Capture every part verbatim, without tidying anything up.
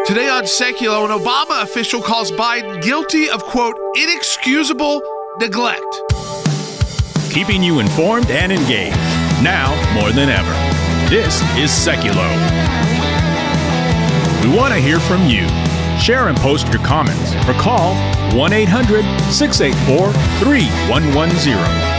Today on Seculo, an Obama official calls Biden guilty of, quote, inexcusable neglect. Keeping you informed and engaged, now more than ever. This is Seculo. We want to hear from you. Share and post your comments or call one eight hundred six eight four three one one zero.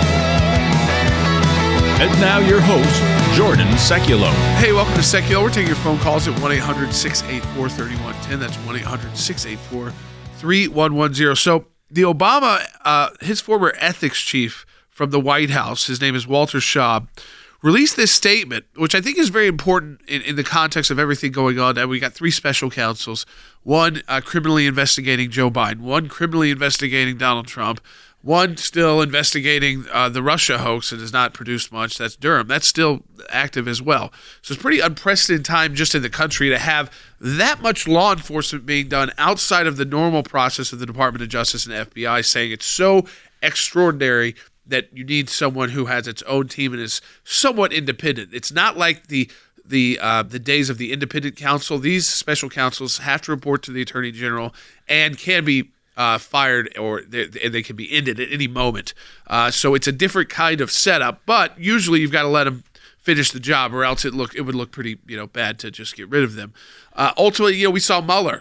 And now your host, Jordan Seculo. Hey, welcome to Seculo. We're taking your phone calls at one eight hundred six eight four three one one zero. That's one eight hundred six eight four three one one zero. So the Obama, uh, his former ethics chief from the White House, his name is Walter Shaw, released this statement, which I think is very important in, in the context of everything going on. And we got three special counsels, one uh, criminally investigating Joe Biden, one criminally investigating Donald Trump, one still investigating uh, the Russia hoax and has not produced much. That's Durham. That's still active as well. So it's pretty unprecedented time just in the country to have that much law enforcement being done outside of the normal process of the Department of Justice and F B I, saying it's so extraordinary that you need someone who has its own team and is somewhat independent. It's not like the the uh, the days of the independent counsel. These special counsels have to report to the Attorney General and can be Uh, fired or they, and they can be ended at any moment. Uh, so it's a different kind of setup, but usually you've got to let them finish the job or else it look it would look pretty you know bad to just get rid of them. Uh, ultimately, you know, we saw Mueller,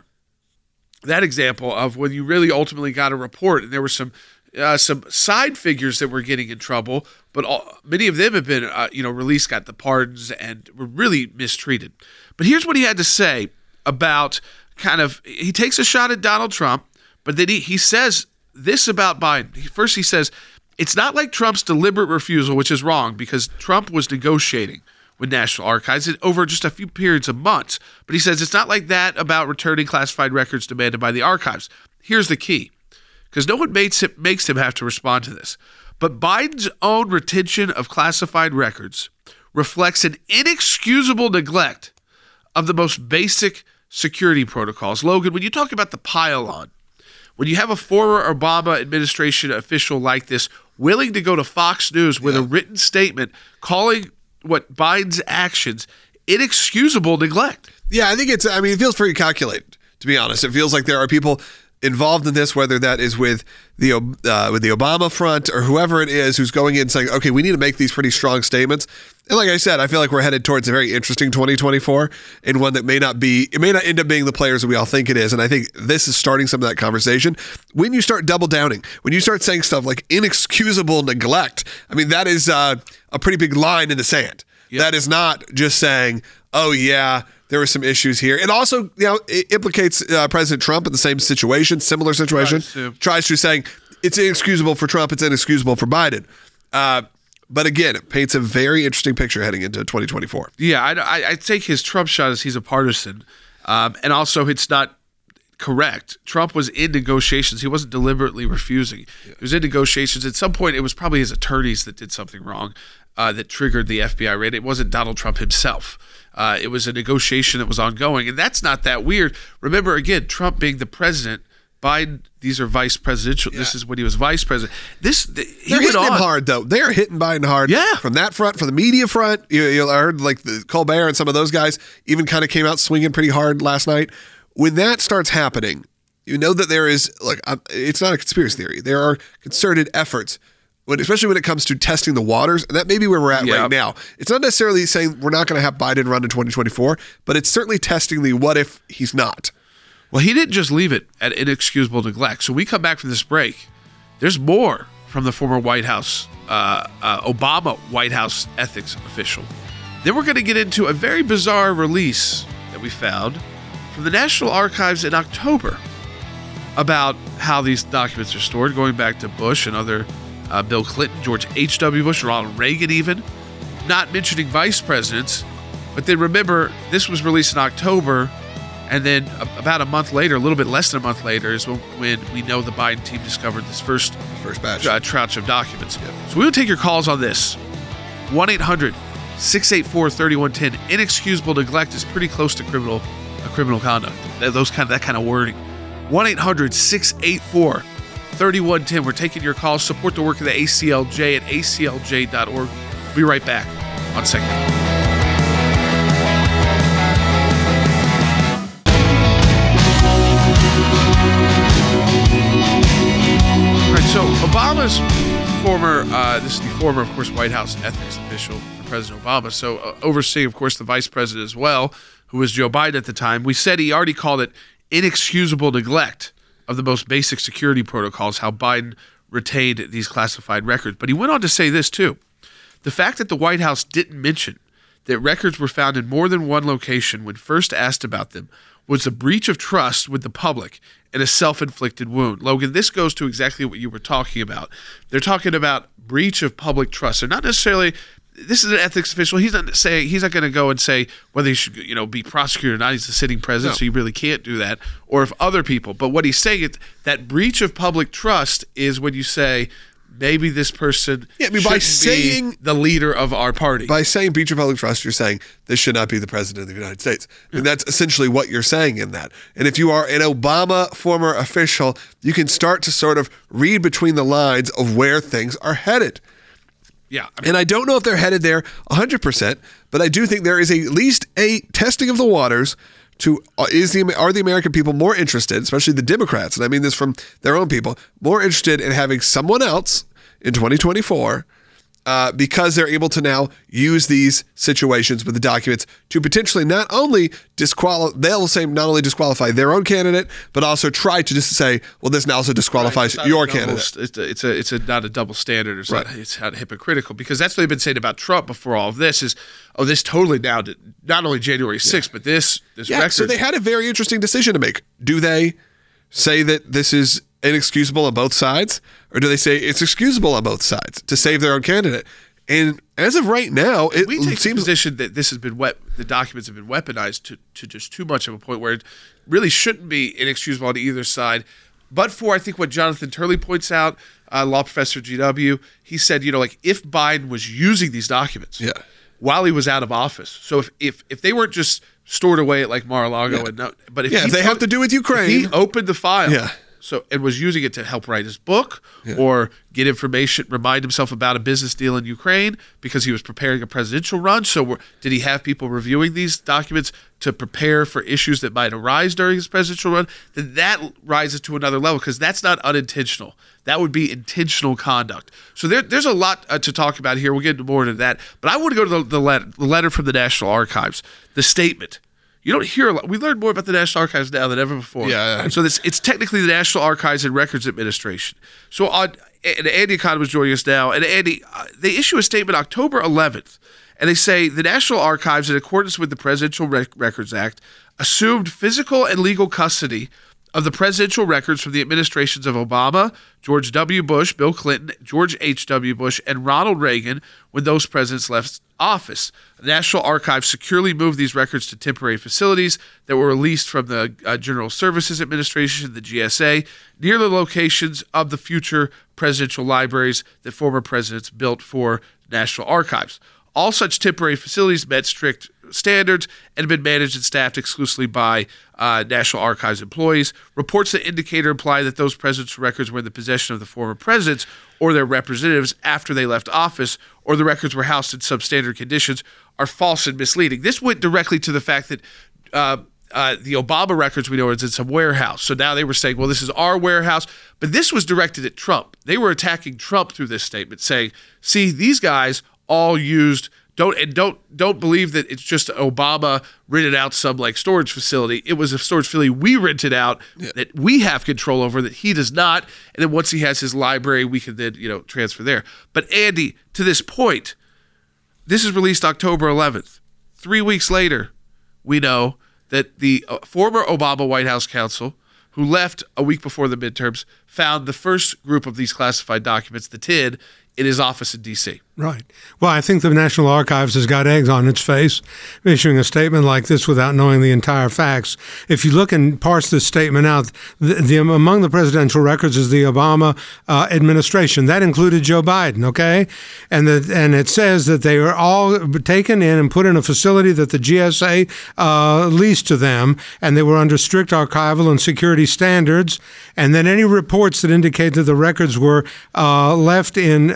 that example of when you really ultimately got a report and there were some uh, some side figures that were getting in trouble, but all, many of them have been uh, you know released, got the pardons, and were really mistreated. But here's what he had to say about kind of he takes a shot at Donald Trump. But then he, he says this about Biden. First, he says, it's not like Trump's deliberate refusal, which is wrong because Trump was negotiating with National Archives over just a few periods of months. But he says it's not like that about returning classified records demanded by the archives. Here's the key, because no one makes him, makes him have to respond to this. But Biden's own retention of classified records reflects an inexcusable neglect of the most basic security protocols. Logan, when you talk about the pile-on, when you have a former Obama administration official like this willing to go to Fox News with yeah. a written statement calling what Biden's actions inexcusable neglect. Yeah, I think it's, I mean, it feels pretty calculated, to be honest. It feels like there are people involved in this, whether that is with the uh, with the Obama front or whoever it is who's going in saying, okay, we need to make these pretty strong statements. And like I said, I feel like we're headed towards a very interesting twenty twenty-four and one that may not be, it may not end up being the players that we all think it is. And I think this is starting some of that conversation. When you start double downing, when you start saying stuff like inexcusable neglect, I mean, that is uh, a pretty big line in the sand. Yep. That is not just saying, oh yeah, there were some issues here. It also, you know, it implicates uh, President Trump in the same situation, similar situation. Tries to, Tries to saying it's inexcusable for Trump, it's inexcusable for Biden. Uh, but again, it paints a very interesting picture heading into twenty twenty-four. Yeah, I, I, I take his Trump shot as he's a partisan. Um, and also, it's not correct. Trump was in negotiations. He wasn't deliberately refusing. Yeah. He was in negotiations. At some point, it was probably his attorneys that did something wrong uh, that triggered the F B I raid. It wasn't Donald Trump himself. Uh, it was a negotiation that was ongoing, and that's not that weird. Remember, again, Trump being the president, Biden, these are vice presidential. Yeah. This is when he was vice president. This the, he They're went hitting on. him hard, though. They are hitting Biden hard. Yeah. From that front, from the media front. You, you heard like the Colbert and some of those guys even kind of came out swinging pretty hard last night. When that starts happening, you know that there is, like, uh, it's not a conspiracy theory. There are concerted efforts, when, especially when it comes to testing the waters. And that may be where we're at yep. right now. It's not necessarily saying we're not going to have Biden run in twenty twenty-four, but it's certainly testing the what if he's not. Well, he didn't just leave it at inexcusable neglect. So we come back from this break. There's more from the former White House, uh, uh, Obama White House ethics official. Then we're going to get into a very bizarre release that we found from the National Archives in October about how these documents are stored, going back to Bush and other uh, Bill Clinton, George H W. Bush, Ronald Reagan even, not mentioning vice presidents. But then remember, this was released in October, and then about a month later, a little bit less than a month later, is when, when we know the Biden team discovered this first, first batch uh, tranche of documents. Yep. So we will take your calls on this. one eight hundred six eight four three one one zero. Inexcusable neglect is pretty close to criminal uh, criminal conduct. Those kind of, that kind of wording. one eight hundred six eight four three one one zero. We're taking your calls. Support the work of the A C L J at A C L J dot org. We'll be right back on Second. Obama's former, uh, this is the former, of course, White House ethics official for President Obama, so uh, overseeing, of course, the vice president as well, who was Joe Biden at the time. We said he already called it inexcusable neglect of the most basic security protocols, how Biden retained these classified records. But he went on to say this, too. The fact that the White House didn't mention that records were found in more than one location when first asked about them was a breach of trust with the public and a self-inflicted wound. Logan, this goes to exactly what you were talking about. They're talking about breach of public trust. They're not necessarily, this is an ethics official. He's not saying, he's not going to go and say whether he should, you know, be prosecuted or not. He's the sitting president, no. So he really can't do that. Or if other people. But what he's saying is that breach of public trust is when you say, maybe this person yeah, I mean, by saying be the leader of our party. By saying breach of public trust, you're saying this should not be the president of the United States. Yeah. And that's essentially what you're saying in that. And if you are an Obama former official, you can start to sort of read between the lines of where things are headed. Yeah. I mean, and I don't know if they're headed there one hundred percent, but I do think there is a, at least a testing of the waters to uh, is the are the American people more interested, especially the Democrats, and I mean this from their own people, more interested in having someone else in twenty twenty-four uh, because they're able to now use these situations with the documents to potentially not only disqualify, they'll say not only disqualify their own candidate, but also try to just say, well, this now also disqualifies right, your double, candidate. It's a, it's a it's a not a double standard. It's right. not it's not hypocritical, because that's what they've been saying about Trump before all of this is, oh, this totally now did, not only January sixth, yeah. but this this yeah, record. So they had a very interesting decision to make. Do they say that this is inexcusable on both sides, or do they say it's excusable on both sides to save their own candidate? And as of right now, it we take seems the position that this has been wet. The documents have been weaponized to, to just too much of a point where it really shouldn't be inexcusable on either side. But for I think what Jonathan Turley points out, uh, law professor at G W, he said, you know, like if Biden was using these documents yeah. while he was out of office, so if if, if they weren't just stored away at like Mar-a-Lago, yeah. and no, but if, yeah, if they took, have to do with Ukraine, if he opened the file. Yeah. So and was using it to help write his book yeah. or get information, remind himself about a business deal in Ukraine because he was preparing a presidential run. So were, did he have people reviewing these documents to prepare for issues that might arise during his presidential run? Then that rises to another level because that's not unintentional. That would be intentional conduct. So there, there's a lot uh, to talk about here. We'll get into more into that. But I want to go to the, the letter, the letter from the National Archives, the statement. You don't hear a lot. We learn more about the National Archives now than ever before. Yeah. yeah. So this, it's technically the National Archives and Records Administration. So on, and Andy Kahn was joining us now. And Andy, uh, they issue a statement October eleventh, and they say the National Archives, in accordance with the Presidential Rec- Records Act, assumed physical and legal custody of the presidential records from the administrations of Obama, George W. Bush, Bill Clinton, George H W. Bush, and Ronald Reagan when those presidents left office. The National Archives securely moved these records to temporary facilities that were released from the uh, General Services Administration, the G S A, near the locations of the future presidential libraries that former presidents built for National Archives. All such temporary facilities met strict standards and have been managed and staffed exclusively by uh, National Archives employees. Reports that indicate or imply that those presidential records were in the possession of the former presidents or their representatives after they left office, or the records were housed in substandard conditions, are false and misleading. This went directly to the fact that uh, uh, the Obama records, we know, is in some warehouse. So now they were saying, well, this is our warehouse. But this was directed at Trump. They were attacking Trump through this statement, saying, see, these guys all used don't and don't don't believe that it's just Obama rented out some like storage facility. It was a storage facility we rented out yeah. that we have control over that he does not. And then once he has his library, we can then, you know, transfer there. But Andy, to this point, this is released October eleventh. Three weeks later, we know that the uh, former Obama White House counsel, who left a week before the midterms, found the first group of these classified documents, the ten, in his office in D C Right. Well, I think the National Archives has got eggs on its face, issuing a statement like this without knowing the entire facts. If you look and parse this statement out, the, the among the presidential records is the Obama uh, administration. That included Joe Biden, okay? And the, and it says that they were all taken in and put in a facility that the G S A uh, leased to them, and they were under strict archival and security standards. And then any reports that indicate that the records were uh, left in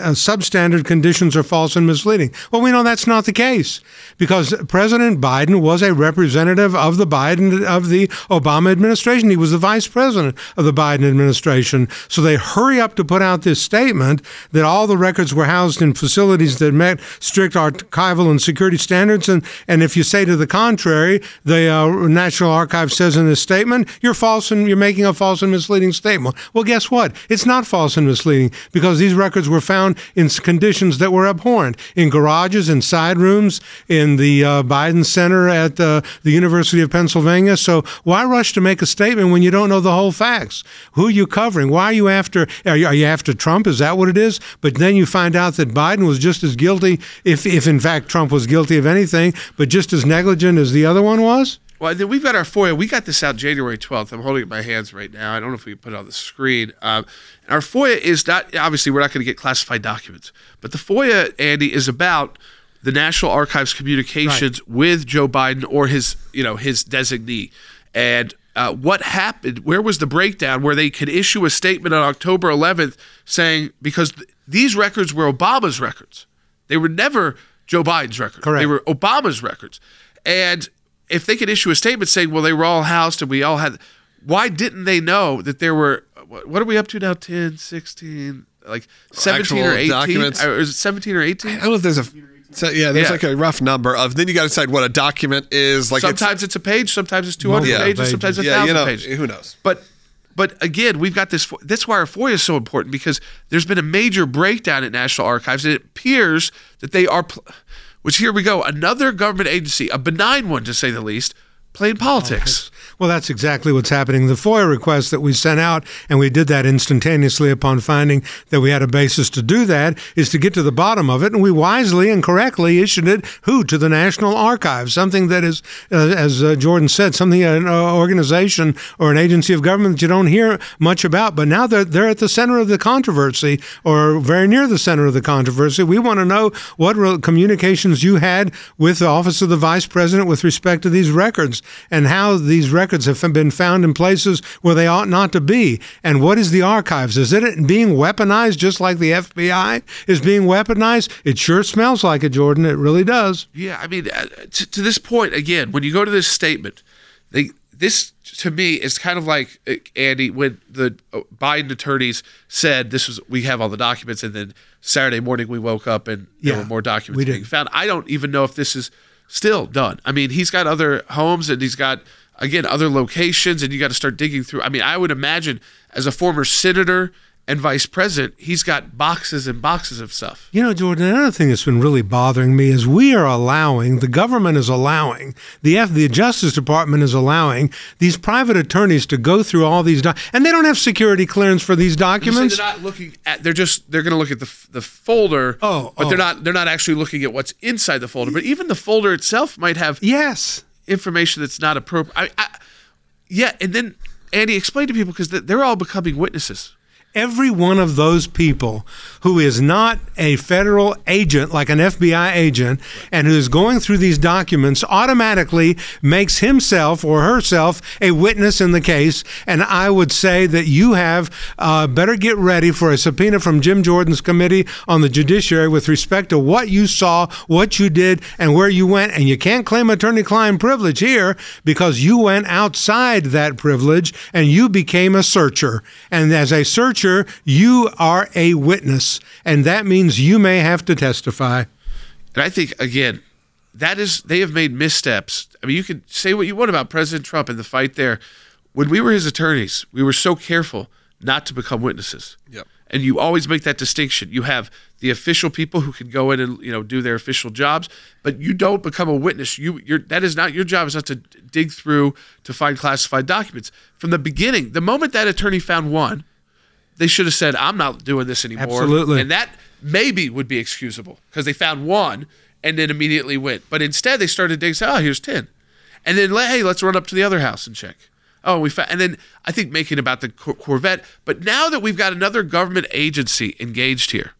uh, substandard conditions are false and misleading. Well, we know that's not the case because President Biden was a representative of the Biden of the Obama administration. He was the vice president of the Biden administration. So they hurry up to put out this statement that all the records were housed in facilities that met strict archival and security standards. And, and if you say to the contrary, the uh, National Archives says in this statement, you're false and you're making a false and misleading statement. Well, guess what? It's not false and misleading because these records were found in conditions that were abhorrent, in garages, in side rooms, in the uh, Biden Center at uh, the University of Pennsylvania. So why rush to make a statement when you don't know the whole facts? Who are you covering? Why are you after? Are you, are you after Trump? Is that what it is? But then you find out that Biden was just as guilty, if if in fact Trump was guilty of anything, but just as negligent as the other one was? Well, then we've got our FOIA. We got this out January twelfth. I'm holding it in my hands right now. I don't know if we can put it on the screen. Um, our FOIA is not, obviously, we're not going to get classified documents. But the FOIA, Andy, is about the National Archives communications right. with Joe Biden or his, you know, his designee. And uh, what happened, where was the breakdown where they could issue a statement on October eleventh saying, because th- these records were Obama's records. They were never Joe Biden's records. Correct. They were Obama's records. And if they could issue a statement saying, well, they were all housed and we all had, why didn't they know that there were, what are we up to now, ten, sixteen, like seventeen Actual or eighteen? documents. Or is it seventeen or eighteen? I don't know if there's a, so, yeah, there's Yeah. like a rough number of, then you got to decide what a document is. Like Sometimes it's, it's a page, sometimes it's two hundred Multiple pages, pages. sometimes a yeah, thousand you know, pages. who knows? But but again, we've got this. That's why our FOIA is so important, because there's been a major breakdown at National Archives, and it appears that they are, pl- which here we go, another government agency, a benign one to say the least, playing politics. Well, that's exactly what's happening. The FOIA request that we sent out, and we did that instantaneously upon finding that we had a basis to do that, is to get to the bottom of it. And we wisely and correctly issued it, who? To the National Archives, something that is, uh, as uh, Jordan said, something, an uh, organization or an agency of government that you don't hear much about. But now they're, they're at the center of the controversy, or very near the center of the controversy. We want to know what re- communications you had with the Office of the Vice President with respect to these records, and how these records have been found in places where they ought not to be. And what is the archives? Is it being weaponized just like the F B I is being weaponized? It sure smells like it, Jordan. It really does. Yeah, I mean, uh, to, to this point, again, when you go to this statement, they this to me is kind of like, uh, Andy, when the uh, Biden attorneys said this was, we have all the documents, and then Saturday morning we woke up and there Yeah, were more documents we being did. found. I don't even know if this is still done. I mean, he's got other homes and he's got, again, other locations, and you got to start digging through. I mean, I would imagine as a former senator and vice president, he's got boxes and boxes of stuff. You know, Jordan, another thing that's been really bothering me is we are allowing, the government is allowing, the F, the Justice Department is allowing these private attorneys to go through all these documents, and they don't have security clearance for these You say documents. they're not looking at. They're just. They're going to look at the the folder. Oh, but oh. they're not. They're not actually looking at what's inside the folder. But even the folder itself might have Yes. information that's not appropriate. I, I, yeah, and then Andy, explain to people, because they're all becoming witnesses. Every one of those people who is not a federal agent, like an F B I agent, and who is going through these documents automatically makes himself or herself a witness in the case. And I would say that you have uh, better get ready for a subpoena from Jim Jordan's Committee on the Judiciary with respect to what you saw, what you did, and where you went. And you can't claim attorney-client privilege here because you went outside that privilege and you became a searcher. And as a searcher, you are a witness, and that means you may have to testify. And I think, again, that is, they have made missteps. I mean, you can say what you want about President Trump and the fight there. When we were his attorneys, we were so careful not to become witnesses. Yep. And you always make that distinction. You have the official people who can go in and, you know, do their official jobs, but you don't become a witness. You, you're, that is not your job. Is not to dig through to find classified documents. From the beginning, the moment that attorney found one, they should have said, I'm not doing this anymore. Absolutely. And that maybe would be excusable because they found one and then immediately went. But instead, they started digging, say, oh, here's ten. And then, hey, let's run up to the other house and check. Oh, we found, and then I think making about the Cor- Corvette. But now that we've got another government agency engaged here,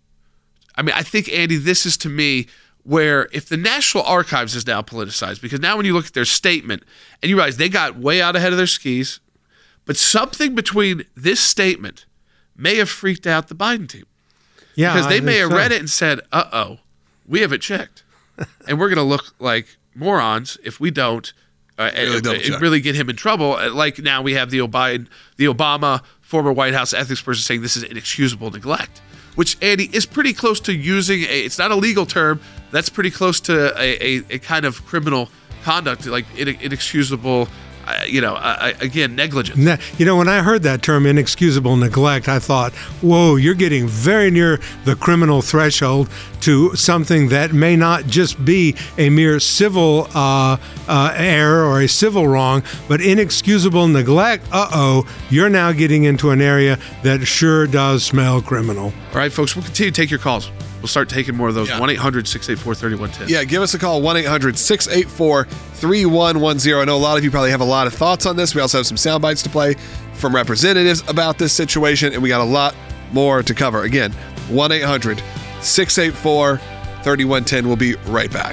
I mean, I think, Andy, this is to me where if the National Archives is now politicized, because now when you look at their statement and you realize they got way out ahead of their skis, but something between this statement may have freaked out the Biden team. Yeah, because they I may think have so. read it and said, uh-oh, we haven't checked. And we're going to look like morons if we don't uh, Really and, double and check. really get him in trouble. Uh, Like now we have the Obama, the Obama former White House ethics person saying this is inexcusable neglect, which, Andy, is pretty close to using a, it's not a legal term, that's pretty close to a, a, a kind of criminal conduct, like inexcusable, uh, you know, uh, again, negligence. Ne- You know, when I heard that term, inexcusable neglect, I thought, whoa, you're getting very near the criminal threshold to something that may not just be a mere civil uh, uh, error or a civil wrong, but inexcusable neglect. Uh-oh, you're now getting into an area that sure does smell criminal. All right, folks, we'll continue to take your calls. We'll start taking more of those. Yeah. one eight hundred six eight four three one one zero. Yeah, give us a call, one eight hundred six eight four three one one zero. I know a lot of you probably have a lot of thoughts on this. We also have some sound bites to play from representatives about this situation, and we got a lot more to cover. Again, one eight hundred six eight four three one one zero. We'll be right back.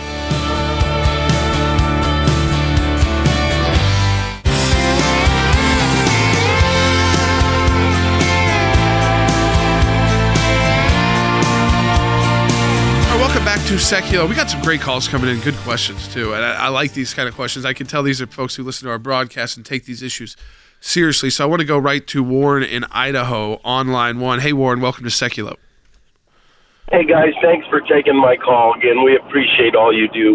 Welcome back to Secular. We got some great calls coming in, good questions too, and I, I like these kind of questions. I can tell these are folks who listen to our broadcast and take these issues seriously. So I want to go right to Warren in Idaho on line one. Hey Warren, welcome to Secular. Hey guys, thanks for taking my call again. We appreciate all you do.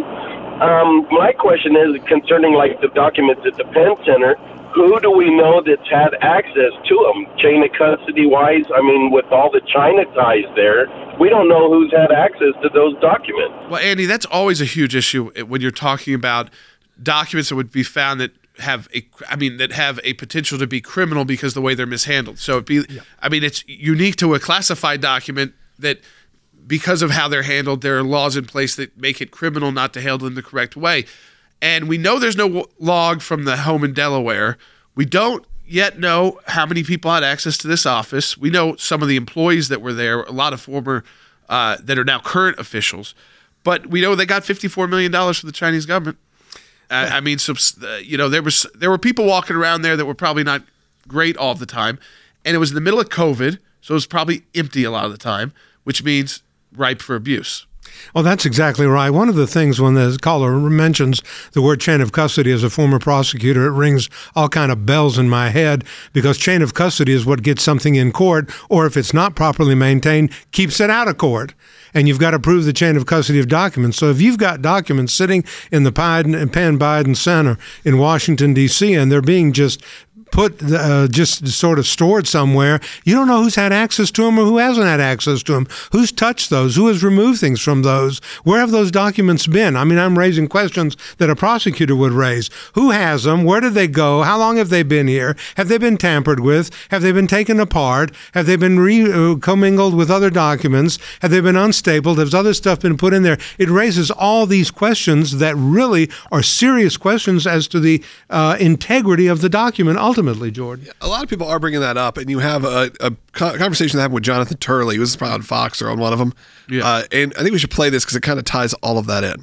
Um, my question is concerning like the documents at the Penn Center. Who do we know that's had access to them? Chain of custody wise, I mean, with all the China ties there, we don't know who's had access to those documents. Well, Andy, that's always a huge issue when you're talking about documents that would be found that have a, I mean, that have a potential to be criminal because of the way they're mishandled. So it'd be, yeah. I mean, it's unique to a classified document that because of how they're handled, there are laws in place that make it criminal not to handle them the correct way. And we know there's no log from the home in Delaware. We don't yet know how many people had access to this office. We know some of the employees that were there, a lot of former, uh, that are now current officials. But we know they got fifty-four million dollars from the Chinese government. Uh, I mean, so, uh, you know, there was there were people walking around there that were probably not great all the time. And it was in the middle of COVID, so it was probably empty a lot of the time, which means ripe for abuse. Well, that's exactly right. One of the things when the caller mentions the word chain of custody as a former prosecutor, it rings all kind of bells in my head because chain of custody is what gets something in court, or if it's not properly maintained, keeps it out of court. And you've got to prove the chain of custody of documents. So if you've got documents sitting in the Biden, Penn Biden Center in Washington, D C, and they're being just put uh, just sort of stored somewhere, you don't know who's had access to them or who hasn't had access to them, who's touched those, who has removed things from those, where have those documents been? I mean, I'm raising questions that a prosecutor would raise. Who has them? Where did they go? How long have they been here? Have they been tampered with? Have they been taken apart? Have they been re- uh, commingled with other documents? Have they been unstapled? Has other stuff been put in there? It raises all these questions that really are serious questions as to the uh, integrity of the document ultimately. Ultimately, Jordan. A lot of people are bringing that up, and you have a, a conversation that happened with Jonathan Turley. He was probably on Fox or on one of them. Yeah. Uh, and I think we should play this because it kind of ties all of that in.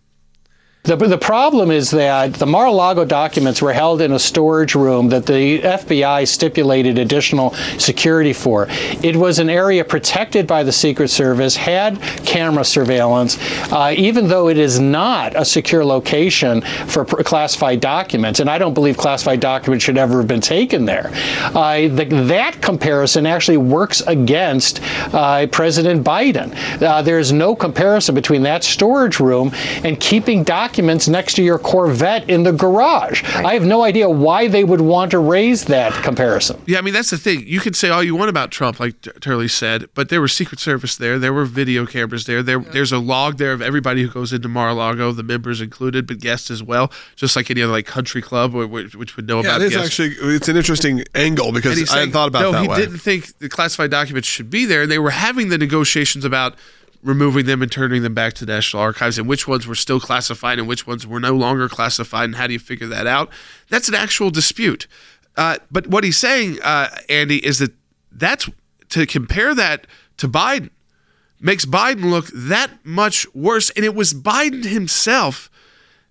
The, the problem is that the Mar-a-Lago documents were held in a storage room that the F B I stipulated additional security for. It was an area protected by the Secret Service, had camera surveillance, uh, even though it is not a secure location for pr- classified documents. And I don't believe classified documents should ever have been taken there. Uh, the, that comparison actually works against uh, President Biden. Uh, there is no comparison between that storage room and keeping documents documents next to your Corvette in the garage. Right. I have no idea why they would want to raise that comparison. Yeah, I mean, that's the thing. You can say all you want about Trump, like Turley said, but there was Secret Service there. There were video cameras there. There, yeah. There's a log there of everybody who goes into Mar-a-Lago, the members included, but guests as well, just like any other like country club, which, which would know yeah, about it is guests. Actually, it's an interesting angle because I saying, hadn't thought about no, that he way. didn't think the classified documents should be there. They were having the negotiations about removing them and turning them back to the National Archives, and which ones were still classified and which ones were no longer classified, and how do you figure that out? That's an actual dispute. Uh, but what he's saying, uh, Andy, is that that's to compare that to Biden makes Biden look that much worse. And it was Biden himself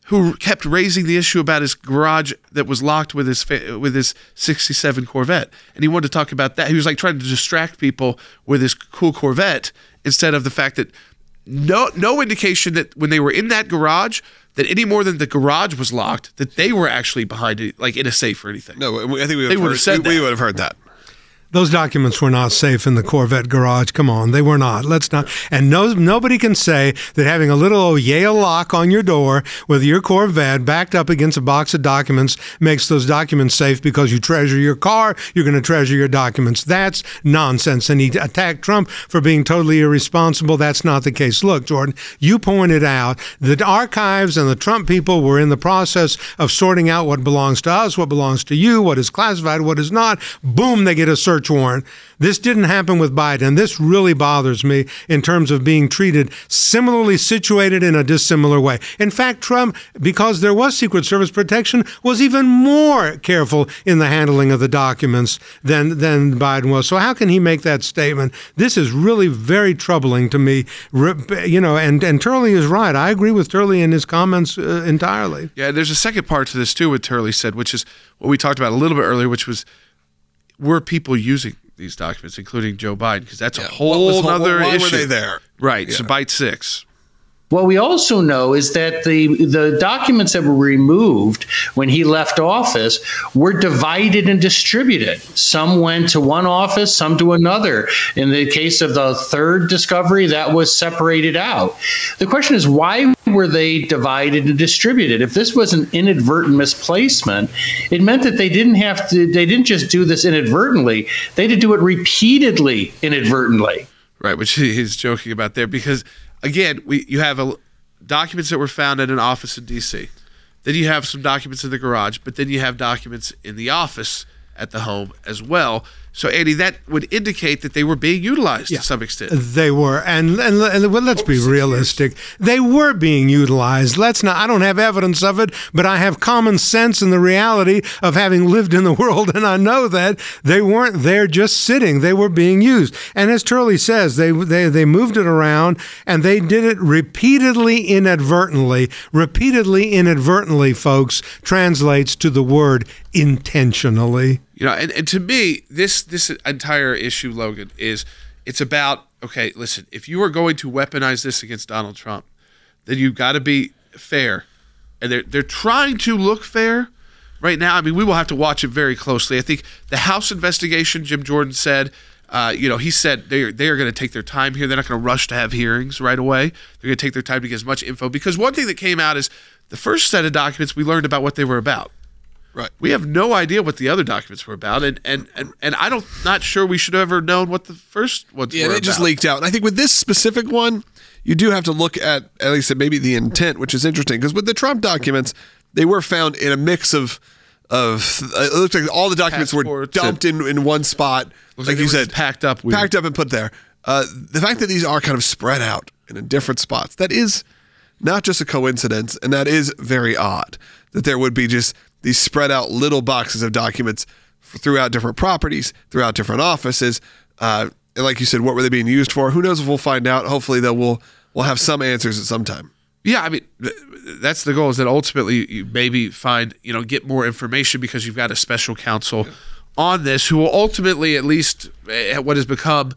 who kept raising the issue about his garage that was locked with his fa- with his sixty-seven Corvette, and he wanted to talk about that. He was like trying to distract people with his cool Corvette instead of the fact that no no indication that when they were in that garage that any more than the garage was locked, that they were actually behind it, like in a safe or anything. No, I think we would They have would heard, have said we, we that. would have heard that. Those documents were not safe in the Corvette garage. Come on, they were not. Let's not. And no, nobody can say that having a little old Yale lock on your door with your Corvette backed up against a box of documents makes those documents safe because you treasure your car, you're going to treasure your documents. That's nonsense. And he attacked Trump for being totally irresponsible. That's not the case. Look, Jordan, you pointed out that archives and the Trump people were in the process of sorting out what belongs to us, what belongs to you, what is classified, what is not. Boom, they get a search warrant. This didn't happen with Biden. This really bothers me in terms of being treated similarly situated in a dissimilar way. In fact, Trump, because there was Secret Service protection, was even more careful in the handling of the documents than, than Biden was. So how can he make that statement? This is really very troubling to me. You know, and, and Turley is right. I agree with Turley in his comments uh, entirely. Yeah, there's a second part to this too, what Turley said, which is what we talked about a little bit earlier, which was were people using these documents, including Joe Biden? Because that's Yeah. a whole What was- other why issue. were they there? Right. Yeah. So bite six. What we also know is that the the documents that were removed when he left office were divided and distributed. Some went to one office, some to another. In the case of the third discovery, that was separated out. The question is, why were they divided and distributed? If this was an inadvertent misplacement, it meant that they didn't have to, they didn't just do this inadvertently, they had to do it repeatedly inadvertently. Right, which he- he's joking about there because, again, we you have a, documents that were found at an office in D C Then you have some documents in the garage, but then you have documents in the office at the home as well. So, Andy, that would indicate that they were being utilized Yeah. to some extent. They were, and and, and well, let's be realistic. They were being utilized. Let's not. I don't have evidence of it, but I have common sense in the reality of having lived in the world, and I know that they weren't there just sitting. They were being used. And as Turley says, they they they moved it around, and they did it repeatedly, inadvertently. Repeatedly, inadvertently, folks, translates to the word intentionally. You know, and, and to me, this this entire issue, Logan, is it's about, okay, listen, if you are going to weaponize this against Donald Trump, then you've got to be fair. And they're they're trying to look fair right now. I mean, we will have to watch it very closely. I think the House investigation, Jim Jordan said, uh, you know, he said they are, they are going to take their time here. They're not going to rush to have hearings right away. They're going to take their time to get as much info. Because one thing that came out is the first set of documents, we learned about what they were about. Right. We have no idea what the other documents were about, and and and, and I don't not sure we should have ever known what the first ones Yeah, were they about. just leaked out. And I think with this specific one, you do have to look at at least maybe the intent, which is interesting because with the Trump documents, they were found in a mix of of uh, it looks like all the documents were Passports dumped in, in one spot, Looks like, like they you were said, just packed up weird. packed up and put there. Uh, the fact that these are kind of spread out in different spots, that is not just a coincidence, and that is very odd that there would be just these spread out little boxes of documents f- throughout different properties, throughout different offices. Uh, and like you said, what were they being used for? Who knows if we'll find out. Hopefully, though, we'll, we'll have some answers at some time. Yeah, I mean, th- that's the goal, is that ultimately you maybe find, you know, get more information because you've got a special counsel on this who will ultimately, at least uh, what has become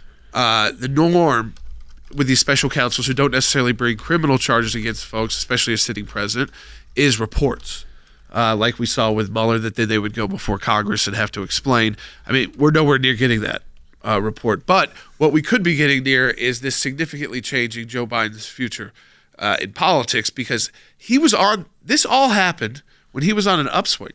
uh, the norm with these special counsels who don't necessarily bring criminal charges against folks, especially a sitting president, is reports. Uh, like we saw with Mueller, that then they would go before Congress and have to explain. I mean, we're nowhere near getting that uh, report. But what we could be getting near is this significantly changing Joe Biden's future uh, in politics, because he was on. This all happened when he was on an upswing.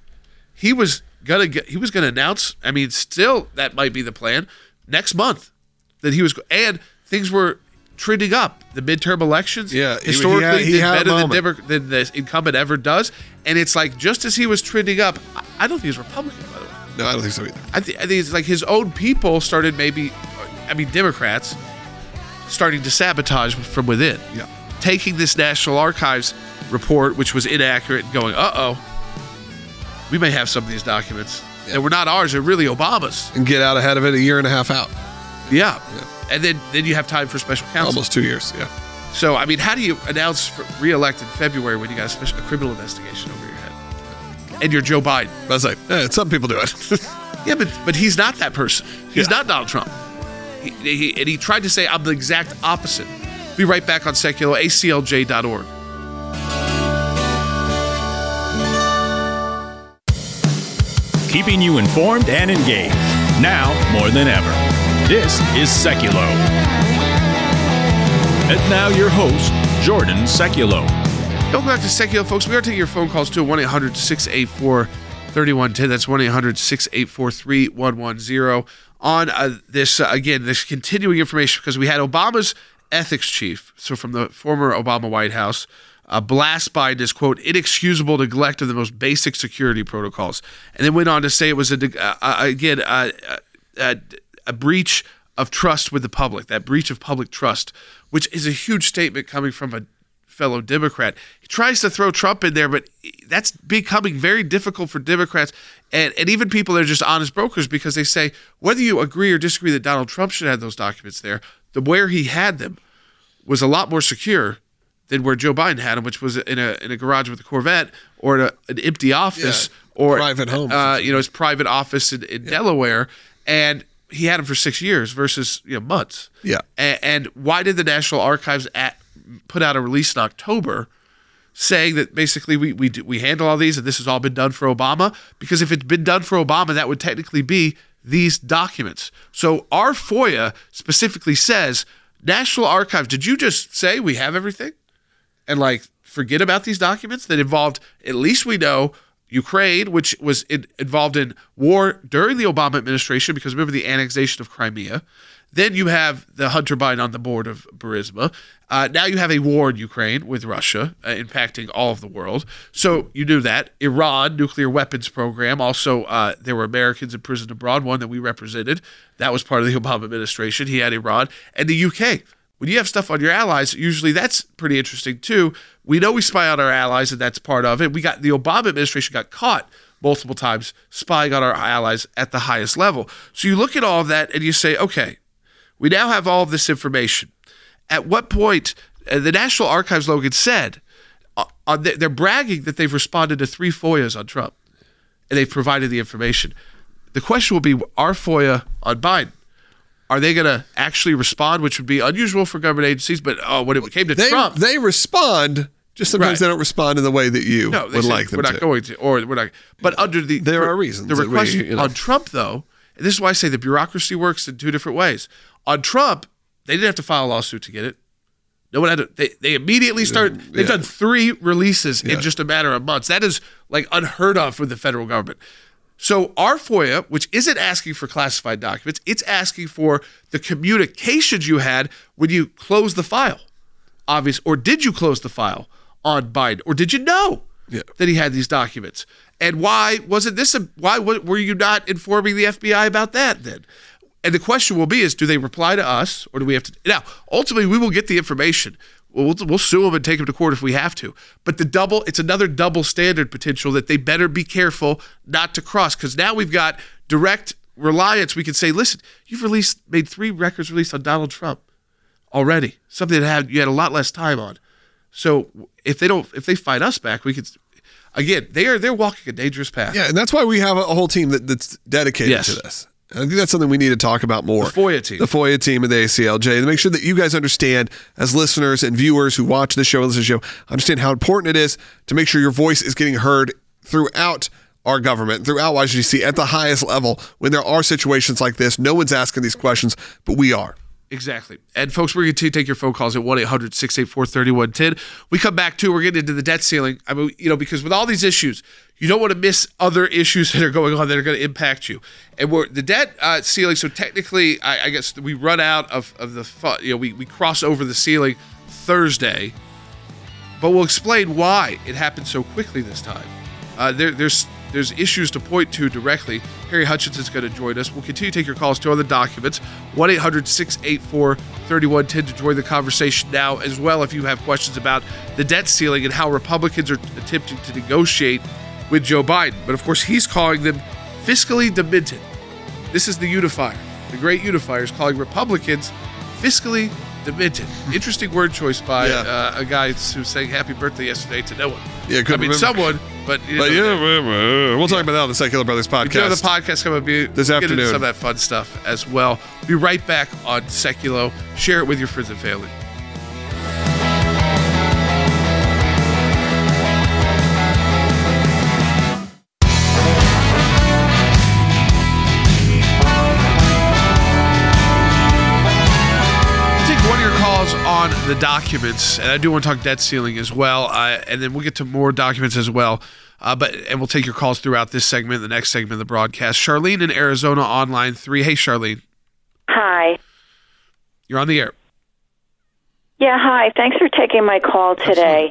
He was gonna get. He was gonna announce. I mean, still that might be the plan next month that he was. And things were trending up. The midterm elections, Yeah, he- he historically had- he did had a better than, moment. Demo- than the incumbent ever does. And it's like, just as he was trending up, I- I don't think he's Republican, by the way. No, I don't think so either. I, th- I think it's like his own people started maybe, I mean, Democrats starting to sabotage from within. Yeah. Taking this National Archives report, which was inaccurate, and going, uh-oh, we may have some of these documents that were not ours, they're really Obama's. And get out ahead of it a year and a half out. Yeah. And then, then you have time for special counsel. Almost two years, yeah. So, I mean, how do you announce for re-elect in February when you got a, special, a criminal investigation over your head? And you're Joe Biden. I was like, eh, some people do it. Yeah, but but he's not that person. He's Yeah. not Donald Trump. He, he, and he tried to say, I'm the exact opposite. Be right back on Secular, A C L J dot org. Keeping you informed and engaged. Now more than ever. This is Seculo. And now your host, Jordan Seculo. Welcome back to Secular, folks. We are taking your phone calls to one eight hundred six eight four three one one zero. That's one eight hundred six eight four three one one zero. On uh, this, uh, again, this continuing information, because we had Obama's ethics chief, so from the former Obama White House, uh, blast Biden as, quote, inexcusable neglect of the most basic security protocols. And then went on to say it was, a, uh, uh, again, uh, uh, a breach of trust with the public, that breach of public trust, which is a huge statement coming from a fellow Democrat. He tries to throw Trump in there, but that's becoming very difficult for Democrats and, and even people that are just honest brokers, because they say, whether you agree or disagree that Donald Trump should have those documents there, the where he had them was a lot more secure than where Joe Biden had them, which was in a in a garage with a Corvette or in a, an empty office Yeah, or private home. uh, you know, his private office in, in yeah. Delaware, and he had them for six years versus you know months. Yeah. And, and why did the National Archives at, put out a release in October saying that basically we we do, we handle all these and this has all been done for Obama? Because if it's been done for Obama, that would technically be these documents. So our FOIA specifically says, National Archives, did you just say we have everything? And like forget about these documents that involved, at least we know, Ukraine, which was in, involved in war during the Obama administration, because remember the annexation of Crimea. Then you have the Hunter Biden on the board of Burisma. Uh, now you have a war in Ukraine with Russia, uh, impacting all of the world. So you knew that. Iran, nuclear weapons program. Also, uh, there were Americans imprisoned abroad, one that we represented. That was part of the Obama administration. He had Iran. And the U K. When you have stuff on your allies, usually that's pretty interesting too. We know we spy on our allies, and that's part of it. We got the Obama administration got caught multiple times spying on our allies at the highest level. So you look at all of that and you say, okay, we now have all of this information. At what point, uh, the National Archives, Logan, said, uh, uh, they're bragging that they've responded to three FOIAs on Trump, and they've provided the information. The question will be, our FOIA on Biden, are they going to actually respond, which would be unusual for government agencies, but uh, when it came to they, Trump... They respond, just sometimes Right. they don't respond in the way that you No, they would say, like them we're not to. going to, or we're not. But under the There are reasons The that we, request you know. on Trump, though, and this is why I say the bureaucracy works in two different ways. On Trump, they didn't have to file a lawsuit to get it. No one had to. They, they immediately started. They've Yeah. done three releases Yeah. in just a matter of months. That is like unheard of for the federal government. So our FOIA, which isn't asking for classified documents, it's asking for the communications you had when you closed the file. Obvious, or did you close the file on Biden, or did you know Yeah. that he had these documents? And why wasn't this? A, why wa- were you not informing the F B I about that then? And the question will be: is do they reply to us, or do we have to? Now, ultimately, we will get the information. We'll, we'll sue them and take them to court if we have to. But the double, it's another double standard potential that they better be careful not to cross, because now we've got direct reliance. We can say, listen, you've released, made three records released on Donald Trump already, something that had you had a lot less time on. So if they don't, if they fight us back, we could. Again, they are they're walking a dangerous path. Yeah, and that's why we have a, a whole team that, that's dedicated Yes. to this. I think that's something we need to talk about more. The FOIA team. The FOIA team of the A C L J. To make sure that you guys understand, as listeners and viewers who watch this show and listen to the show, understand how important it is to make sure your voice is getting heard throughout our government, throughout Washington, D C, at the highest level. When there are situations like this, no one's asking these questions, but we are. Exactly. And folks, we're going to take your phone calls at one eight hundred six eight four three one one zero. We come back to, we're getting into the debt ceiling. I mean, you know, because with all these issues, you don't want to miss other issues that are going on that are going to impact you. And we're the debt uh, ceiling. So technically, I, I guess we run out of, of the, fu- you know, we, we cross over the ceiling Thursday, but we'll explain why it happened so quickly this time. Uh, there, there's there's issues to point to directly. Harry Hutchinson's going to join us. We'll continue to take your calls to other documents. one eight hundred six eight four three one one zero to join the conversation now as well if you have questions about the debt ceiling and how Republicans are attempting to negotiate with Joe Biden. But of course, he's calling them fiscally demented. This is the unifier. The great unifier is calling Republicans fiscally Demented. Interesting word choice by Yeah. uh, a guy who was saying happy birthday yesterday to no one. Yeah, I couldn't mean, remember. someone, but you But know, yeah, we'll talk about that on the Secular Brothers we do have the podcast. podcast coming up. Be, This we'll get into afternoon. some of that fun stuff as well. Be right back on Seculo. Share it with your friends and family. On the documents, and I do want to talk debt ceiling as well, uh, and then we'll get to more documents as well. Uh, but and we'll take your calls throughout this segment, the next segment of the broadcast. Charlene in Arizona on line three. Hey, Charlene. Hi. You're on the air. Yeah, hi. Thanks for taking my call today.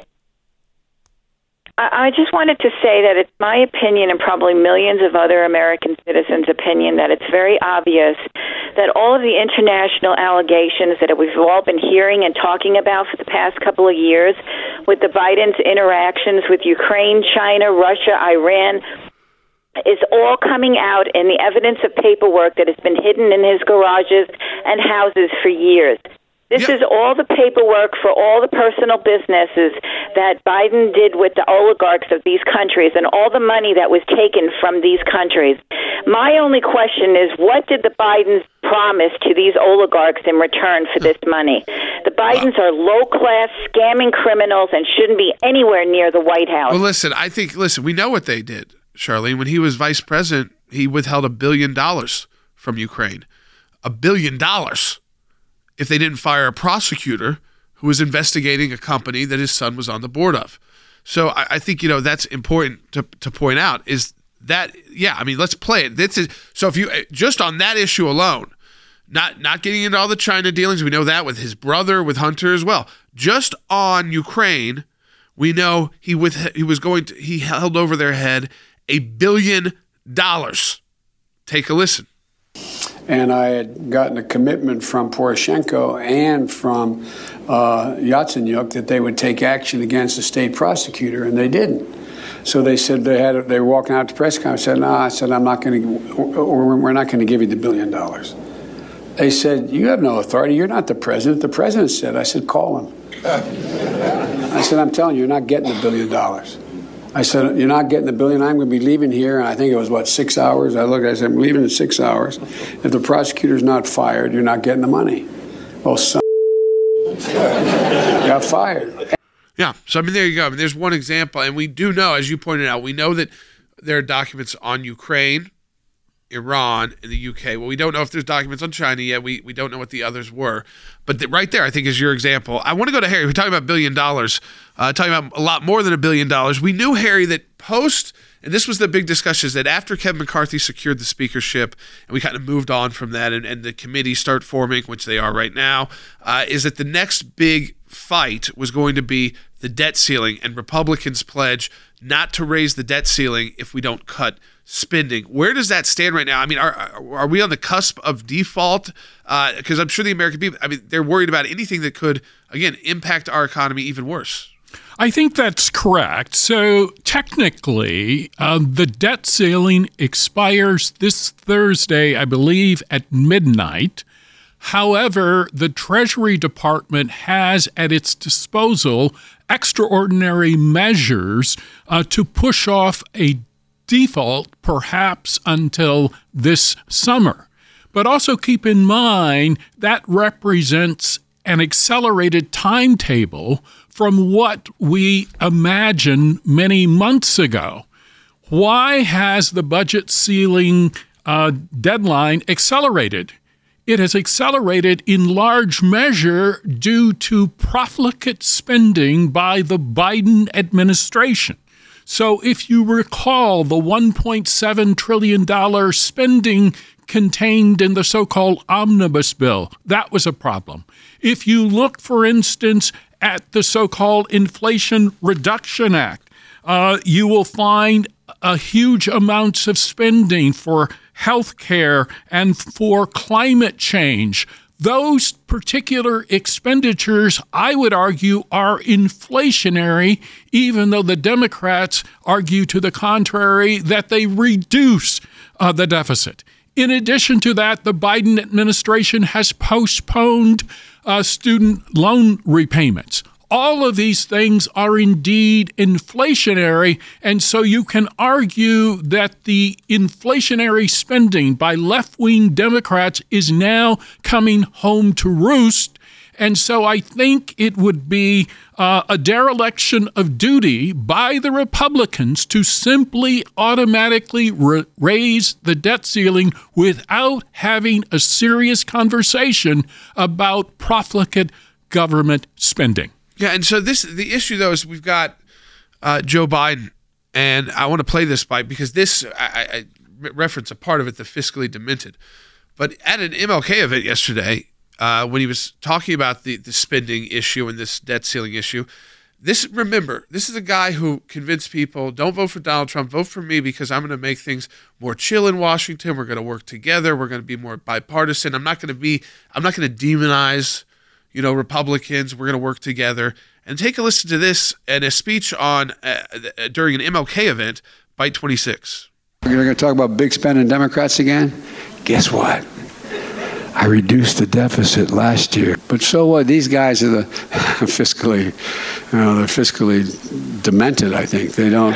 I, I just wanted to say that it's my opinion, and probably millions of other American citizens' opinion, that it's very obvious that all of the international allegations that we've all been hearing and talking about for the past couple of years with the Biden's interactions with Ukraine, China, Russia, Iran, is all coming out in the evidence of paperwork that has been hidden in his garages and houses for years. This Yep. is all the paperwork for all the personal businesses that Biden did with the oligarchs of these countries and all the money that was taken from these countries. My only question is, what did the Bidens promise to these oligarchs in return for this money? The Bidens are low-class, scamming criminals and shouldn't be anywhere near the White House. Well, listen, I think, listen, we know what they did, Charlene. When he was vice president, he withheld a billion dollars from Ukraine. A billion dollars. If they didn't fire a prosecutor who was investigating a company that his son was on the board of. So I, I think, you know, that's important to, to point out is that, yeah, I mean, let's play it. This is, so if you, just on that issue alone, not not getting into all the China dealings, we know that with his brother, with Hunter as well. Just on Ukraine, we know he with he was going to, he held over their head a billion dollars. Take a listen. And I had gotten a commitment from Poroshenko and from uh, Yatsenyuk that they would take action against the state prosecutor, and they didn't. So they said they had they were walking out to press conference. I said, "No," I said, "I'm not going to. We're not going to give you the billion dollars." They said, "You have no authority. You're not the president." The president said, "I said, call him." I said, "I'm telling you, you're not getting the billion dollars." I said, "You're not getting the billion. I'm going to be leaving here." And I think it was, what, six hours? I looked, I said, "I'm leaving in six hours. If the prosecutor's not fired, you're not getting the money." Well, son, got fired. Yeah. So, I mean, there you go. I mean, there's one example. And we do know, as you pointed out, we know that there are documents on Ukraine, Iran, and the U K. Well, we don't know if there's documents on China yet. We we don't know what the others were. But the, right there, I think, is your example. I want to go to Harry. We're talking about billion dollars, uh, talking about a lot more than a billion dollars. We knew, Harry, that post, and this was the big discussion, is that after Kevin McCarthy secured the speakership, and we kind of moved on from that, and, and the committees start forming, which they are right now, uh, is that the next big fight was going to be the debt ceiling, and Republicans pledge not to raise the debt ceiling if we don't cut spending. Where does that stand right now? I mean, are are we on the cusp of default? Because uh, I'm sure the American people, I mean, they're worried about anything that could, again, impact our economy even worse. I think that's correct. So technically, uh, the debt ceiling expires this Thursday, I believe, at midnight. However, the Treasury Department has at its disposal extraordinary measures uh, to push off a default perhaps until this summer. But also keep in mind that represents an accelerated timetable from what we imagined many months ago. Why has the budget ceiling uh, deadline accelerated? It has accelerated in large measure due to profligate spending by the Biden administration. So if you recall the one point seven trillion dollars spending contained in the so-called omnibus bill, that was a problem. If you look, for instance, at the so-called Inflation Reduction Act, uh, you will find a huge amounts of spending for health care and for climate change. Those particular expenditures, I would argue, are inflationary, even though the Democrats argue to the contrary that they reduce uh, the deficit. In addition to that, the Biden administration has postponed uh, student loan repayments. All of these things are indeed inflationary, and so you can argue that the inflationary spending by left-wing Democrats is now coming home to roost. And so I think it would be uh, a dereliction of duty by the Republicans to simply automatically ra- raise the debt ceiling without having a serious conversation about profligate government spending. Yeah, and so this the issue, though, is we've got uh, Joe Biden, and I want to play this bite because this, I, I reference a part of it, the fiscally demented. But at an M L K event yesterday, uh, when he was talking about the, the spending issue and this debt ceiling issue, this, remember, this is a guy who convinced people, don't vote for Donald Trump, vote for me because I'm going to make things more chill in Washington. We're going to work together. We're going to be more bipartisan. I'm not going to be, I'm not going to demonize you know, Republicans. We're going to work together. And take a listen to this and a speech on uh, during an M L K event, Bite twenty-six. We're going to talk about big spending Democrats again? Guess what? I reduced the deficit last year. But so what? These guys are the fiscally, you know, they're fiscally demented, I think. They don't,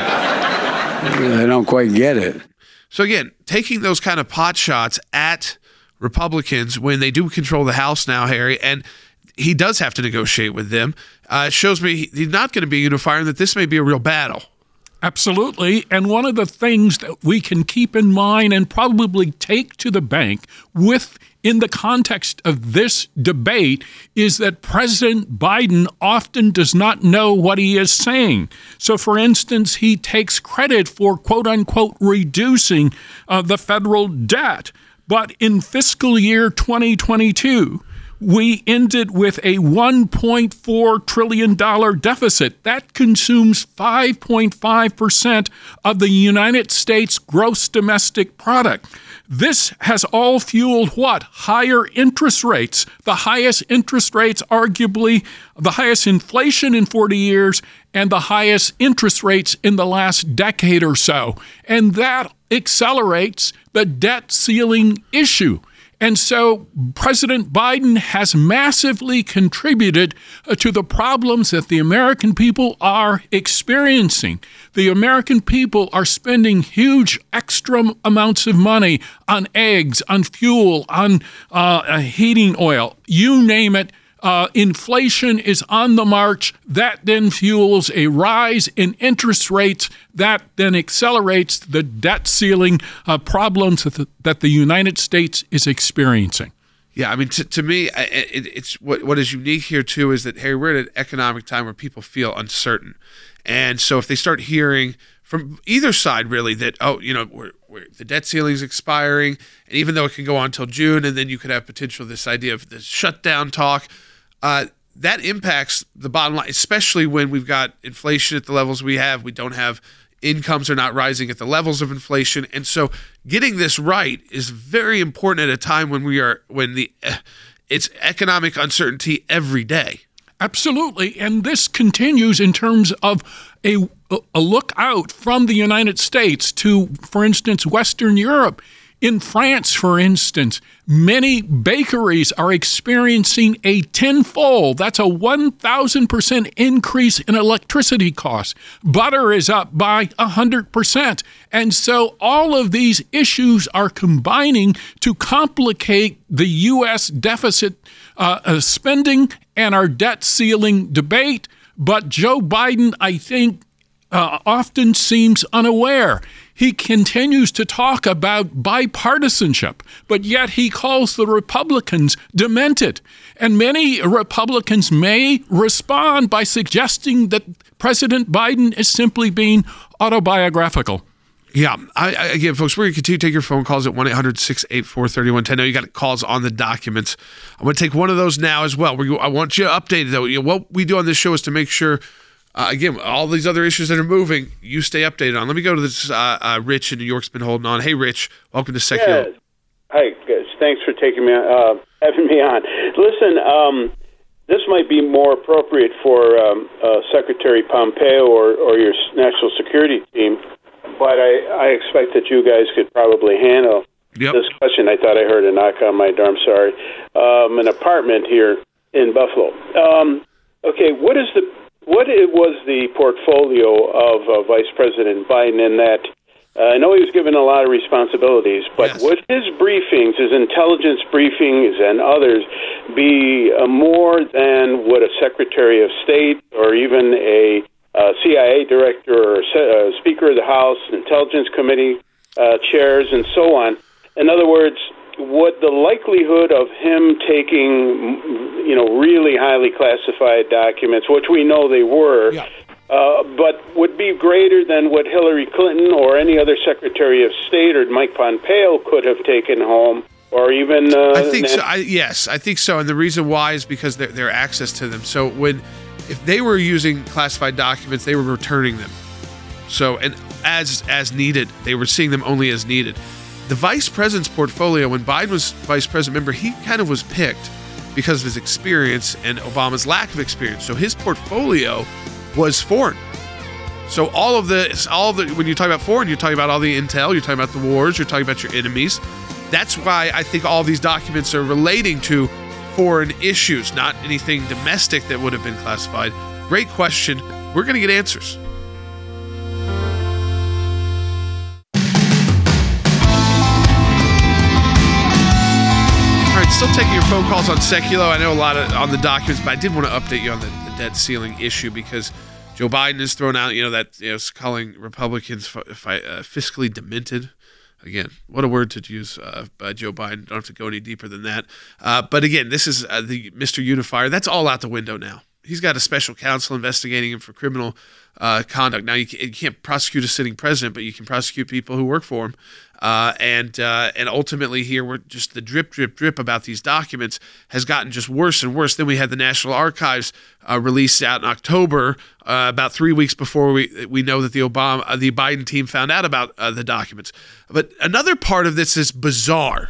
they don't quite get it. So again, taking those kind of pot shots at Republicans when they do control the House now, Harry, and he does have to negotiate with them. Uh, it shows me he's not going to be a unifier and that this may be a real battle. Absolutely. And one of the things that we can keep in mind and probably take to the bank with in the context of this debate is that President Biden often does not know what he is saying. So, for instance, he takes credit for, quote unquote, reducing uh, the federal debt. But in fiscal year twenty twenty-two, we ended with a one point four trillion dollars deficit. That consumes five point five percent of the United States gross domestic product. This has all fueled what? Higher interest rates, the highest interest rates, arguably the highest inflation in forty years, and the highest interest rates in the last decade or so. And that accelerates the debt ceiling issue. And so President Biden has massively contributed uh, to the problems that the American people are experiencing. The American people are spending huge extra amounts of money on eggs, on fuel, on uh, heating oil, you name it. Uh, inflation is on the march. That then fuels a rise in interest rates. That then accelerates the debt ceiling uh, problems that the, that the United States is experiencing. Yeah, I mean, to, to me, it, it's what what is unique here, too, is that, Harry, we're at an economic time where people feel uncertain. And so if they start hearing from either side, really, that, oh, you know, we're, we're, the debt ceiling is expiring, and even though it can go on until June, and then you could have potential this idea of the shutdown talk, Uh, that impacts the bottom line, especially when we've got inflation at the levels we have. We don't have incomes are not rising at the levels of inflation. And so getting this right is very important at a time when we are, when the, uh, it's economic uncertainty every day. Absolutely. And this continues in terms of a, a look out from the United States to, for instance, Western Europe. In France, for instance, many bakeries are experiencing a tenfold, that's a one thousand percent increase in electricity costs. Butter is up by one hundred percent. And so all of these issues are combining to complicate the U S deficit uh, uh, spending and our debt ceiling debate. But Joe Biden, I think, uh, often seems unaware. He continues to talk about bipartisanship, but yet he calls the Republicans demented. And many Republicans may respond by suggesting that President Biden is simply being autobiographical. Yeah. I, I, again, folks, we're going to continue to take your phone calls at one eight hundred six eight four three one one zero. I know you got calls on the documents. I'm going to take one of those now as well. We're, I want you updated, though. You know, what we do on this show is to make sure Uh, again, all these other issues that are moving, you stay updated on. Let me go to this. Uh, uh, Rich in New York's been holding on. Hey, Rich, welcome to Secular. Yeah. Hi, guys. Thanks for taking me, uh, having me on. Listen, um, this might be more appropriate for um, uh, Secretary Pompeo or, or your national security team, but I, I expect that you guys could probably handle yep. this question. I thought I heard a knock on my door. I'm sorry. Um, an apartment here in Buffalo. Um, okay, what is the what it was the portfolio of uh, Vice President Biden in that? Uh, I know he was given a lot of responsibilities, but Yes. would his briefings, his intelligence briefings and others, be uh, more than would a Secretary of State or even a uh, C I A director or uh, Speaker of the House, Intelligence Committee uh, chairs, and so on? In other words, would the likelihood of him taking, you know, really highly classified documents, which we know they were, Yeah. uh, but would be greater than what Hillary Clinton or any other Secretary of State or Mike Pompeo could have taken home, or even uh, I think so. Nancy- I, yes, I think so. And the reason why is because their their access to them. So when, if they were using classified documents, they were returning them. So and as as needed, they were seeing them only as needed. The vice president's portfolio, when Biden was vice president, remember, he kind of was picked because of his experience and Obama's lack of experience. So his portfolio was foreign. So all of the, all of the, when you talk about foreign, you're talking about all the intel, you're talking about the wars, you're talking about your enemies. That's why I think all these documents are relating to foreign issues, not anything domestic that would have been classified. Great question. We're going to get answers. All right, still taking your phone calls on Seculo. I know a lot of on the documents, but I did want to update you on the, the debt ceiling issue because Joe Biden has thrown out, you know, that you know, is calling Republicans fi- fi- uh, fiscally demented. Again, what a word to use uh, by Joe Biden. Don't have to go any deeper than that. Uh, but again, this is uh, the Mister Unifier. That's all out the window now. He's got a special counsel investigating him for criminal uh, conduct. Now, you, can, you can't prosecute a sitting president, but you can prosecute people who work for him. Uh, and uh, and ultimately here, we're just the drip, drip, drip about these documents has gotten just worse and worse. Then we had the National Archives uh, released out in October, uh, about three weeks before we we know that the Obama, uh, the Biden team found out about uh, the documents. But another part of this is bizarre.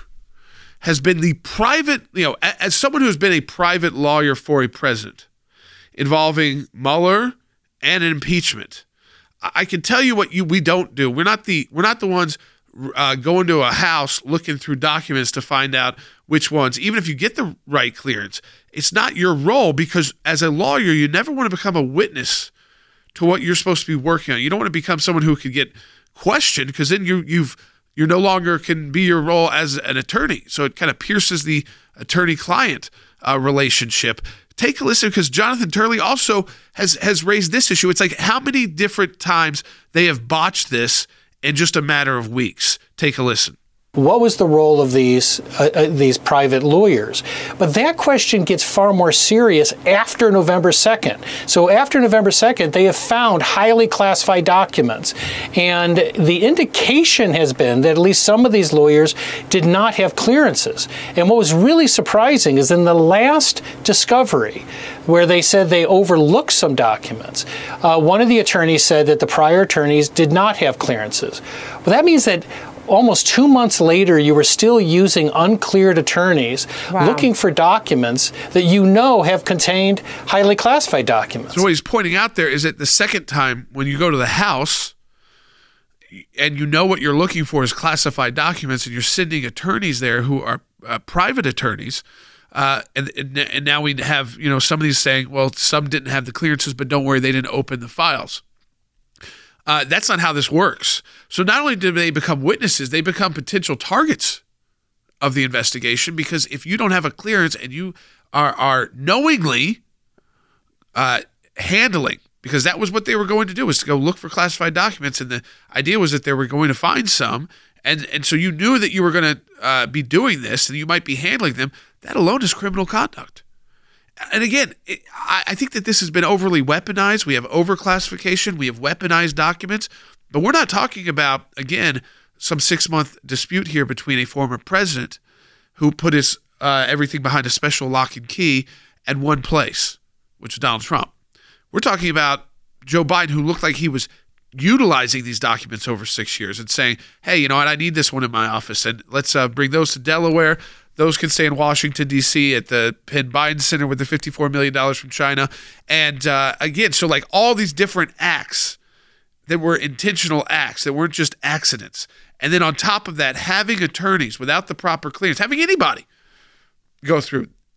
Has been the private, you know, as someone who's been a private lawyer for a president, involving Mueller and an impeachment, I can tell you what you we don't do. We're not the we're not the ones uh, going to a house looking through documents to find out which ones. Even if you get the right clearance, it's not your role because as a lawyer, you never want to become a witness to what you're supposed to be working on. You don't want to become someone who could get questioned because then you you've you no longer can be your role as an attorney. So it kind of pierces the attorney-client uh, relationship. Take a listen because Jonathan Turley also has has raised this issue. It's like how many different times they have botched this in just a matter of weeks. Take a listen. What was the role of these uh, uh, these private lawyers? But that question gets far more serious after November second. So after November second, they have found highly classified documents. And the indication has been that at least some of these lawyers did not have clearances. And what was really surprising is in the last discovery, where they said they overlooked some documents, uh, one of the attorneys said that the prior attorneys did not have clearances. Well, that means that almost two months later, you were still using uncleared attorneys Wow. looking for documents that you know have contained highly classified documents. So what he's pointing out there is that the second time when you go to the house and you know what you're looking for is classified documents and you're sending attorneys there who are uh, private attorneys, uh, and, and and now we have, you know, some of these saying, well, some didn't have the clearances, but don't worry, they didn't open the files. Uh, that's not how this works. So not only do they become witnesses, they become potential targets of the investigation because if you don't have a clearance and you are are knowingly uh, handling, because that was what they were going to do, was to go look for classified documents, and the idea was that they were going to find some, and and so you knew that you were going to uh, be doing this and you might be handling them. That alone is criminal conduct. And again, it, I, I think that this has been overly weaponized. We have overclassification. We have weaponized documents. But we're not talking about, again, some six-month dispute here between a former president who put his uh, everything behind a special lock and key at one place, which is Donald Trump. We're talking about Joe Biden, who looked like he was utilizing these documents over six years and saying, hey, you know what, I need this one in my office, and let's uh, bring those to Delaware. Those can stay in Washington, D C at the Penn Biden Center with the fifty-four million dollars from China. And uh, again, so like all these different acts that were intentional acts, that weren't just accidents. And then on top of that, having attorneys without the proper clearance, having anybody go through,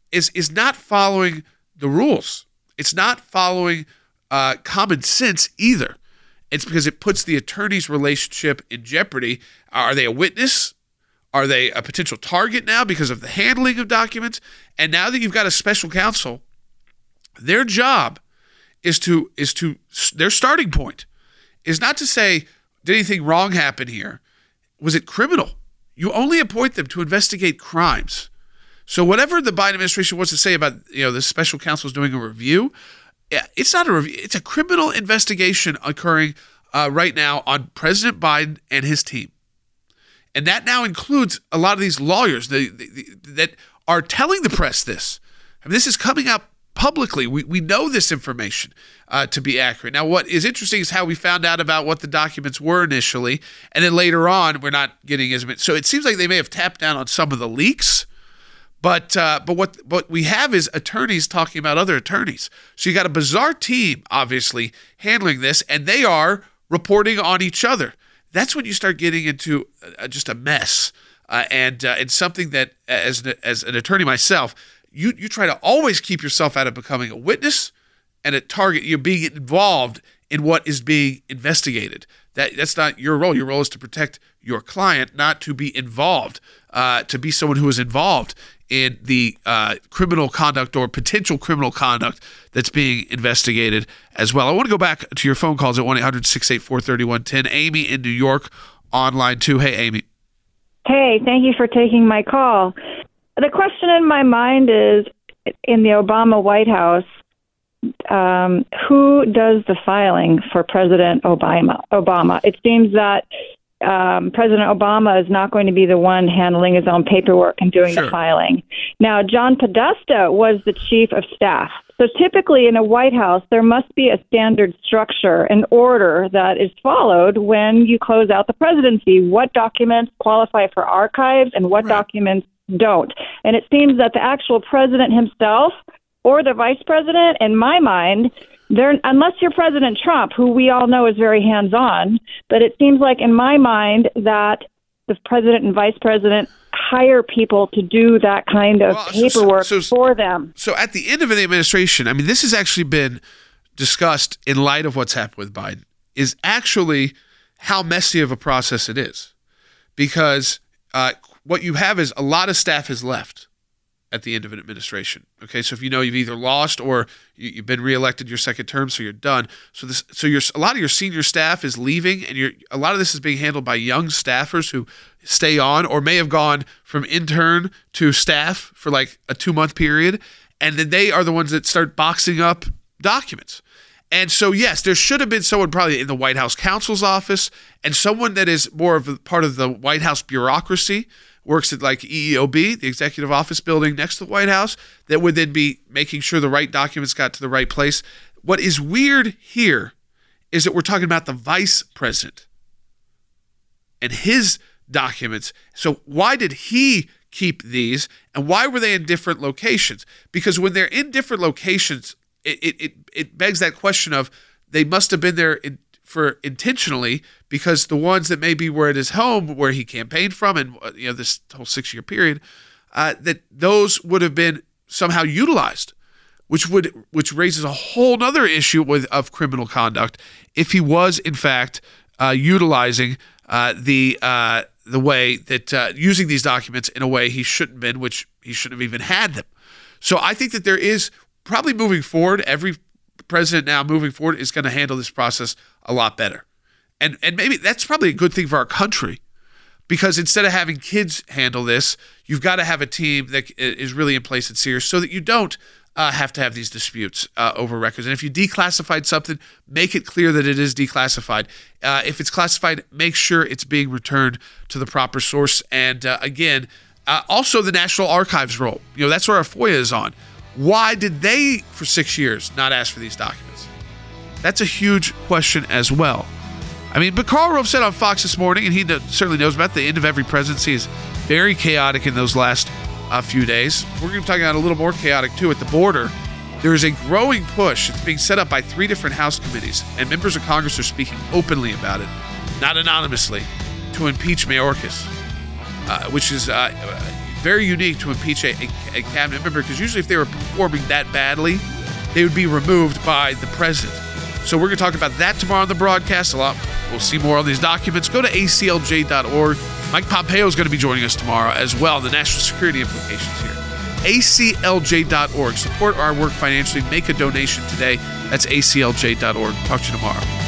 is is not following the rules. It's not following uh, common sense either. It's because it puts the attorney's relationship in jeopardy. Are they a witness? Are they a potential target now because of the handling of documents? And now that you've got a special counsel, their job is to is to their starting point is not to say, did anything wrong happen here? Was it criminal? You only appoint them to investigate crimes. So whatever the Biden administration wants to say about, you know, the special counsel is doing a review, it's not a review. It's a criminal investigation occurring uh, right now on President Biden and his team. And that now includes a lot of these lawyers that, that are telling the press this. I mean, this is coming out publicly. We we know this information uh, to be accurate. Now, what is interesting is how we found out about what the documents were initially, and then later on, we're not getting as much. So it seems like they may have tapped down on some of the leaks, but uh, but what what we have is attorneys talking about other attorneys. So you got a bizarre team, obviously, handling this, and they are reporting on each other. That's when you start getting into uh, just a mess, uh, and uh, it's something that, as an, as an attorney myself, you you try to always keep yourself out of becoming a witness and a target. You're being involved in what is being investigated. That that's not your role. Your role is to protect your client, not to be involved, uh, to be someone who is involved in the uh, criminal conduct or potential criminal conduct that's being investigated as well. I want to go back to your phone calls at one eight hundred six eight four three one one zero. Amy in New York on line two. Hey, Amy. Hey, thank you for taking my call. The question in my mind is, in the Obama White House, um, who does the filing for President Obama? Obama. It seems that um, President Obama is not going to be the one handling his own paperwork and doing sure. the filing. Now, John Podesta was the chief of staff. So typically in a White House, there must be a standard structure and order that is followed when you close out the presidency. What documents qualify for archives and what right. documents don't. And it seems that the actual president himself or the vice president, in my mind, they're, unless you're President Trump, who we all know is very hands-on, but it seems like in my mind that the president and vice president hire people to do that kind of well, paperwork so, so, for them. So at the end of the administration, I mean, this has actually been discussed in light of what's happened with Biden, is actually how messy of a process it is. Because uh, what you have is a lot of staff has left at the end of an administration. Okay, so if you know you've either lost or you, you've been reelected your second term, so you're done. So this, so your a lot of your senior staff is leaving, and you're, a lot of this is being handled by young staffers who stay on or may have gone from intern to staff for like a two month period, and then they are the ones that start boxing up documents. And so, yes, there should have been someone probably in the White House counsel's office and someone that is more of a part of the White House bureaucracy, works at like E E O B, the executive office building next to the White House, that would then be making sure the right documents got to the right place. What is weird here is that we're talking about the vice president and his documents. So why did he keep these, and why were they in different locations? Because when they're in different locations, it it it begs that question of they must have been there in, for intentionally, because the ones that maybe were at his home where he campaigned from, and you know this whole six year period, uh, that those would have been somehow utilized, which would which raises a whole other issue with of criminal conduct if he was in fact uh, utilizing uh, the uh, the way that uh, using these documents in a way he shouldn't have been, which he shouldn't have even had them. So I think that there is probably moving forward, every president now moving forward is going to handle this process a lot better. And and maybe that's probably a good thing for our country, because instead of having kids handle this, you've got to have a team that is really in place and serious so that you don't uh, have to have these disputes uh, over records. And if you declassified something, make it clear that it is declassified. Uh, if it's classified, make sure it's being returned to the proper source. And uh, again, uh, also the National Archives role. You know, that's where our FOIA is on. Why did they, for six years, not ask for these documents? That's a huge question as well. I mean, but Karl Rove said on Fox this morning, and he certainly knows about the end of every presidency is very chaotic in those last uh, few days. We're going to be talking about a little more chaotic, too, at the border. There is a growing push. It's being set up by three different House committees, and members of Congress are speaking openly about it, not anonymously, to impeach Mayorkas, uh, which is uh, very unique to impeach a, a, a cabinet member, because usually if they were performing that badly, they would be removed by the president. So we're going to talk about that tomorrow on the broadcast a lot. We'll see more on these documents. Go to A C L J dot org. Mike Pompeo is going to be joining us tomorrow as well, the national security implications here. A C L J dot org. Support our work financially. Make a donation today. That's A C L J dot org. Talk to you tomorrow.